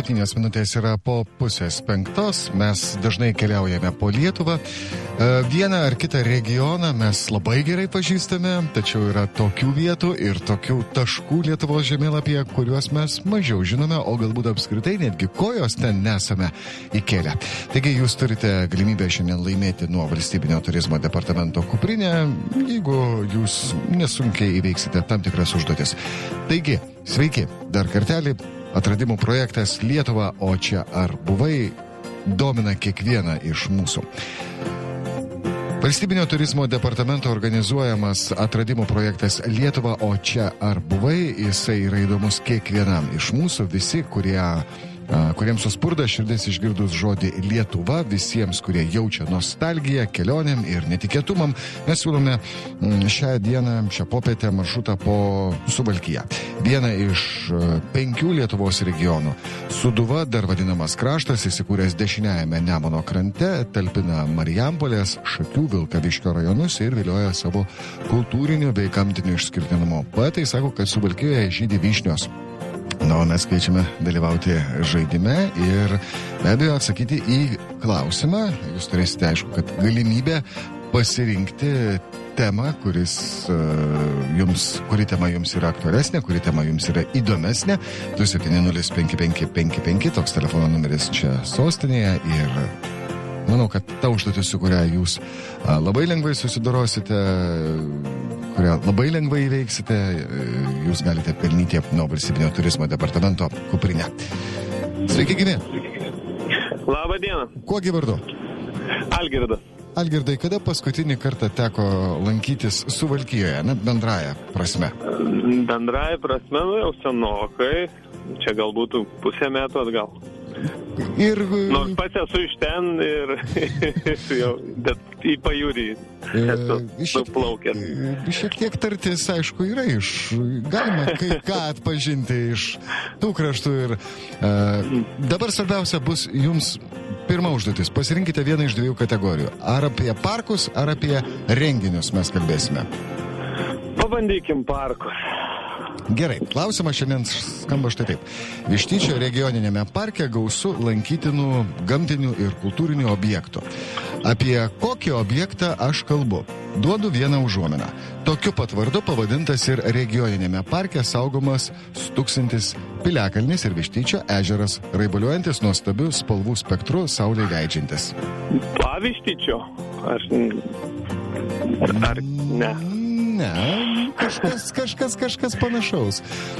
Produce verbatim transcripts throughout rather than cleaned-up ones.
septynios minutės yra po pusės penktos. Mes dažnai keliaujame po Lietuvą. Vieną ar kitą regioną mes labai gerai pažįstame, tačiau yra tokių vietų ir tokių taškų Lietuvos žemėlapyje, kuriuos mes mažiau žinome, o galbūt apskritai netgi kojos ten nesame įkėlę. Taigi jūs turite galimybę šiandien laimėti nuo Valstybinio turizmo departamento kuprinę, jeigu jūs nesunkiai įveiksite tam tikras užduotis. Taigi, sveiki, dar kartelį, atradimų projektas Lietuva, o čia ar buvai, domina kiekvieną iš mūsų. Valstybinio turizmo departamento organizuojamas atradimų projektas Lietuva, o čia ar buvai, jisai yra įdomus kiekvienam iš mūsų, visi, kurie kuriems suspurda širdis išgirdus žodį Lietuva, visiems, kurie jaučia nostalgiją kelionėm ir netikėtumam, mes siūlome šią dieną, šią popietę maršrutą po Suvalkiją. Vieną iš penkių Lietuvos regionų. Suduva, dar vadinamas kraštas, įsikūręs dešiniajame Nemuno krante, talpina Marijampolės, Šakių, Vilkaviškio rajonus ir vilioja savo kultūriniu bei gamtiniu išskirtinumu. Poetai sako, kad Suvalkijoje žydi vyšnios. Na, o mes kviečiame dalyvauti žaidime ir be abejo atsakyti į klausimą. Jūs turėsite, aišku, kad galimybę pasirinkti temą, kuris, uh, jums, kuri tema jums yra aktualesnė, kuri tema jums yra įdomesnė. du septyni nulis penki penki penki penki, toks telefono numeris čia sostinėje ir manau, kad ta užduotis, su kuria jūs uh, labai lengvai susidorosite, kurią labai lengvai įveiksite, jūs galite pelnyti nuo Valstybinio turizmo departamento kuprinę. Sveiki, gyvi. Labą dieną. Kuo gi vardu? Algirdas. Algirdai, kada paskutinį kartą teko lankytis Suvalkijoje, net bendraja prasme? Bendraja prasme, nu jau senokai, čia galbūt pusę metų atgal. Ir... Nors pats esu iš ten ir jau, bet į pajūrį esu suplaukęs. Šiek tiek tartis, aišku, yra iš... Galima kai ką atpažinti iš tų kraštų ir uh, dabar svarbiausia bus jums pirma užduotis. Pasirinkite vieną iš dviejų kategorijų. Ar apie parkus, ar apie renginius mes kalbėsime? Pabandykim parkus. Gerai, klausimas šiandien skamba štai taip. Vištyčio regioninėme parke gausu lankytinų gamtinių ir kultūrinių objektų. Apie kokį objektą aš kalbu? Duodu vieną užuominą. Tokiu pat vardu pavadintas ir regioninėme parke saugomas Stūksantis piliakalnis ir Vištyčio ežeras, raibuliuojantis nuostabiu spalvų spektru, saulei leidžiantis. Pavištyčio? Aš... Ar ne? Ne, kažkas, kažkas, kažkas panašaus.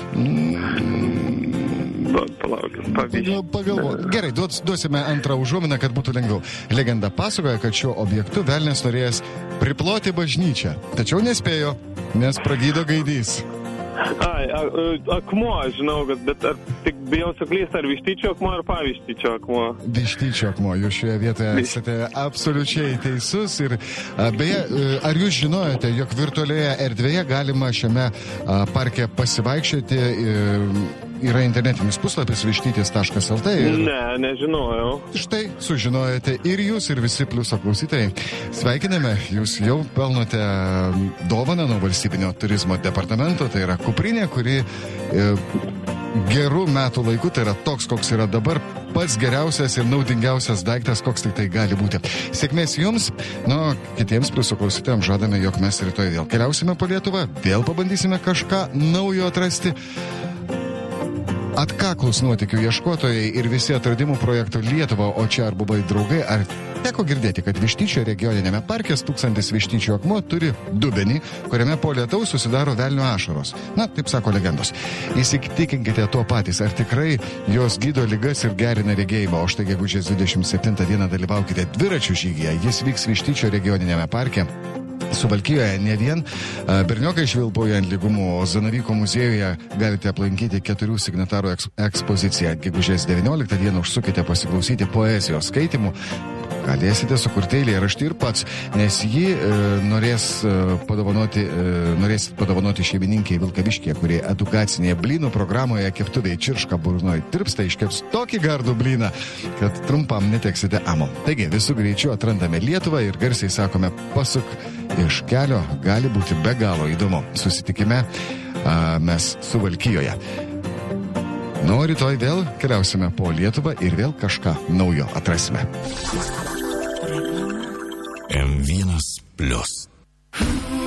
Palaukit, pavyzdžiui. Pagalvot. Gerai, duos, duosime antrą užuominą, kad būtų lengviau. Legenda pasakoja, kad šiuo objektu velnias norėjęs priploti bažnyčią. Tačiau nespėjo, nes pragydo gaidys. Ai, a, akmuo, žinau, bet ar tik bijau suklysti, ar Vištyčio akmuo, ar Pavištyčio akmuo? Vištyčio akmuo, jūs šioje vietoje esate absoliučiai teisus. Ir beje, ar jūs žinojote, jog virtualioje erdvėje galima šiame parke pasivaikščioti? Yra internetinis puslapis vištytis taškas el tė. Ir... Ne, nežinojau. Štai, sužinojate ir jūs, ir visi pliuso klausytojai. Sveikiname, jūs jau pelnote dovaną nuo Valstybinio turizmo departamento, tai yra kuprinė, kuri e, gerų metų laiku, tai yra toks, koks yra dabar, pats geriausias ir naudingiausias daiktas, koks tik tai gali būti. Sėkmės jums, nu, kitiems pliuso klausytojams žadame, jog mes rytoj vėl keliausime po Lietuvą, vėl pabandysime kažką naujo atrasti. Atkaklus nuotykių ieškotojai ir visi atradimų projektų Lietuva, o čia ar buvai draugai, ar teko girdėti, kad Vištyčio regioninėme parke Stūksantis Vištyčio akmuo turi dubenį, kuriame po lietaus susidaro velnio ašaros. Na, taip sako legendos. Įsitikinkite to patys, ar tikrai jos gydo ligas ir gerina regėjimą, o štai gegužės dvidešimt septintą dieną dalyvaukite dviračių žygyje. Jis vyks Vištyčio regioninėme parke. Suvalkijoje ne vien berniokai švilpauja ant lygumų, o Zanavyko muziejuje galite aplankyti keturių signatarų eks- ekspoziciją. Gegužės devynioliktą dieną užsukite pasiklausyti poezijos skaitimų. Galėsite sukurti eilėraštį ir pats, nes jį e, norės e, padovanoti, e, norės padovanoti šeimininkiai Vilkaviškyje, kurie edukacinėje blynų programoje keptuvėje Čirška burnoj tirpsta iškeps tokį gardų blyną, kad trumpam neteksite amo. Taigi, visų greičiu atrandame Lietuvą ir garsiai sakome, pasuk iš kelio, gali būti be galo įdomu. Susitikime a, mes Suvalkijoje. Na, o rytoj vėl keliausime po Lietuvą ir vėl kažką naujo atrasime. M vienas plius.